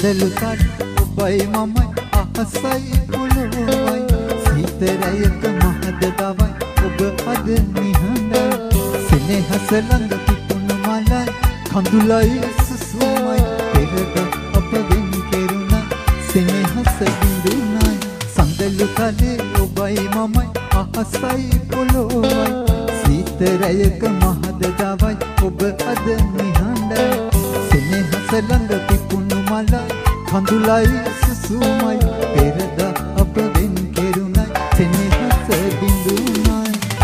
සඳලු තත් ඔබයි මමයි අහසයි පොළොවයි සීතරයක මහද දවයි ඔබ අද නිහඬයි සෙනෙහස ළඟ පිපුණු මලයි කඳුලයි සුසුමයි පෙරද අප වෙන් කෙරුණා සෙනෙහස බිඳුනයි සඳලු තලේ ඔබයි මමයි අහසයි පොළොවයි සීතරයක මහද දවයි ඔබ අද නිහඬයි සෙනෙහස ළඟ පිපුණු මලයි කඳුලයි සුසුමයි පෙරද අප වෙන් කෙරුණයි සෙනෙහස බිඳුනයි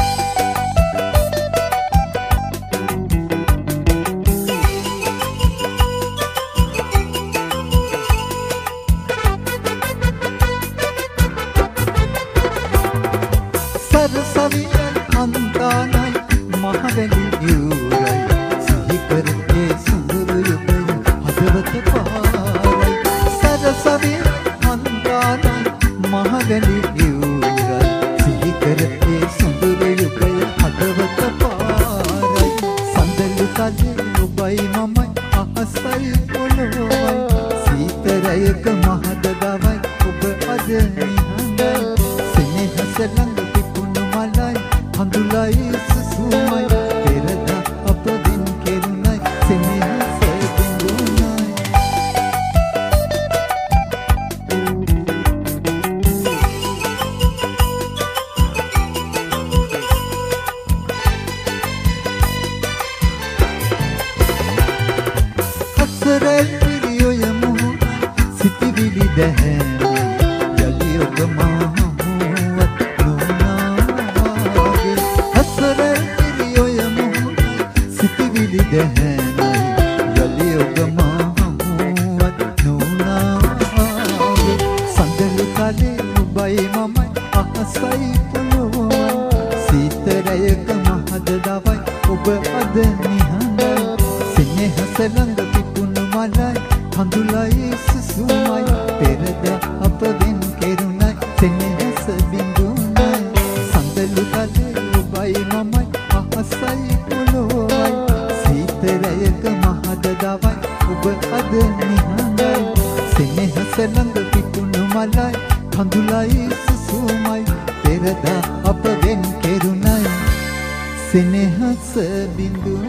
සරසවියන් අන්තානයි මහවැලි යුරයි සිහිකර ඒ සුඳුරු යුගය හදවත පාරයි සරසවියන් අන්තානයි මහවැලි යුරයි සිහිකර ඒ සුඳුරු යුගය හදවත පාරයි සඳලු තලේ ඔබයි මමයි අහසයි පොළොවයි සීතරයක මහද දවයි ඔබ අද නිහඬයි සෙනෙහස ළඟ කඳුලයි සුසුමයි පෙරද අප වෙන් කෙරුණයි සෙනෙහස බිඳුනයි හතරයි පිරියොය මුහුණ සිටිවිලි දැහැමයි යලි ඔබ දැහැනයි යලි ඔබ මහමුවත් නුනාගේ සඳලු තලේ ඔබයි මමයි අහසයි පොළොවයි සීතරයක මහද දවයි ඔබ අද නිහඬයි සෙනෙහස ළඟ පිපුණු මලයි කඳුලයි සුසුමයි පෙරද අප වෙන් කෙරුණයි සෙනෙහස බිඳුනයි සඳලු තලේ ඔබයි මමයි අහසයි පොළොවයි සීතරයක මහද දවයි ඔබ අද නිහඬයි සෙනෙහස ළඟ පිපුණු මලයි කඳුලයි සුසුමයි පෙරද අප වෙන් කෙරුණයි සෙනෙහස බිඳුනයි